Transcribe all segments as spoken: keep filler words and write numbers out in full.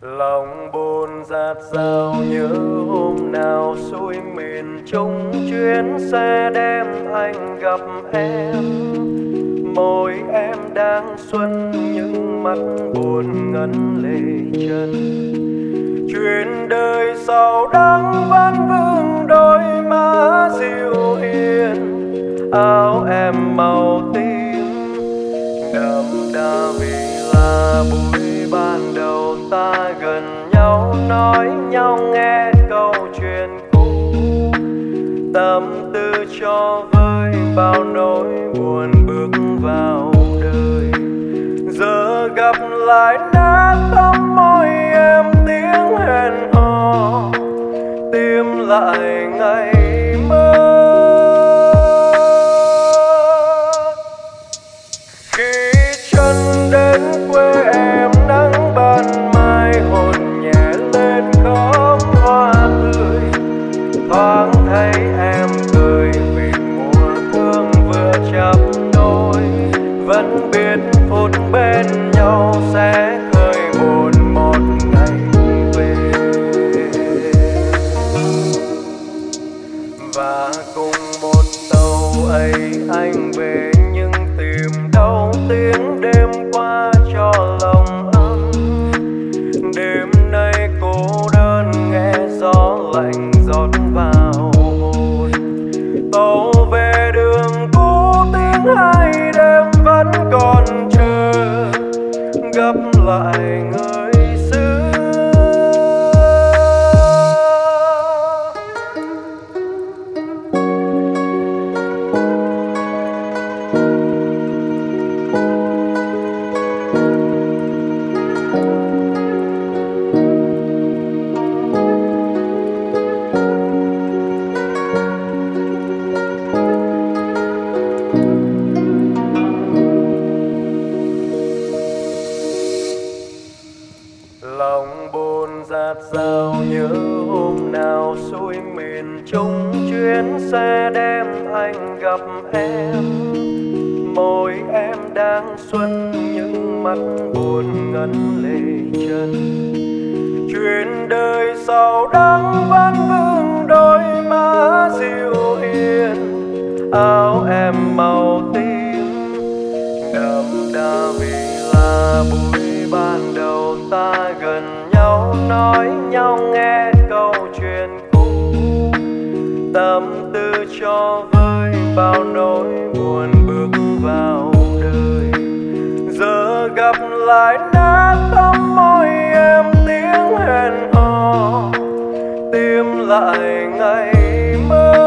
Lòng buồn dạt dào nhớ hôm nào xuôi miền Trung, chuyến xe đem anh gặp em. Môi em đang xuân những mắt buồn ngấn lệ chân. Chuyện đời sau đắng vẫn vương đôi má dịu hiền. Áo em màu tím đậm đà vì là buổi ban đầu ta gần nhau, nói nhau nghe câu chuyện cũ. Tâm tư cho vơi bao nỗi buồn bước vào đời. Giờ gặp lại nát tấm môi em tiếng hẹn hò, tìm lại ngày mơ. Khi chân đến quê em nắng ban mai hồn nhẹ lên khóm hoa tươi. Thoáng thấy em cười vì mùa thương vừa chắp đôi. Vẫn biết phút bên nhau sẽ khơi buồn một ngày về. Và cùng một tàu ấy anh về, nhưng tìm đâu tiếng đêm qua cho lòng ấm. Đêm nay cô đơn nghe gió lạnh rót vào hồn. Tàu về đường cũ tiếng hai đêm vẫn còn chờ, gặp lại người xưa. Lòng buồn dạt dào nhớ hôm nào xuôi miền Trung, chuyến xe đem anh gặp em. Môi em đang xuân những mắt buồn ngấn lệ chân. Chuyện đời sau đắng vẫn vương đôi má dịu hiền. Áo em màu tím đậm đà vì là buổi ban đầu ta gần nhau, nói nhau nghe câu chuyện cũ. Tâm tư cho vơi bao nỗi buồn bước vào đời. Giờ gặp lại nát tấm môi em tiếng hẹn hò, tìm lại ngày mơ.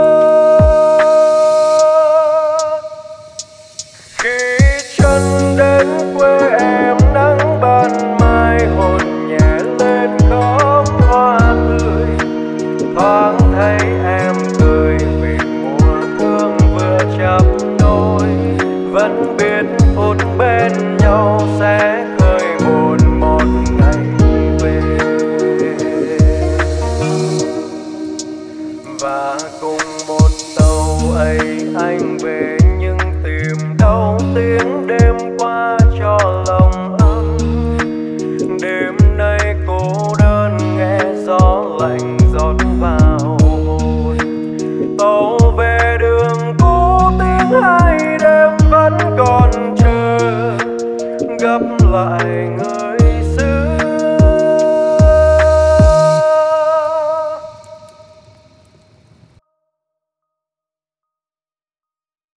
Khi chân đến quê em nắng ban mai hồn nhẹ lên khóm hoa tươi. Thoáng thấy em cười vì mùa thương vừa chắp đôi. Vẫn biết phút bên nhau sẽ khơi buồn một ngày về. Và cùng một tàu ấy anh về, nhưng tìm đâu tiếng đêm qua cho lòng ấm. Đêm nay cô đơn nghe gió lạnh rót vào hồn. Tàu về đường cũ tiếng hai đêm vẫn còn chờ, gặp lại người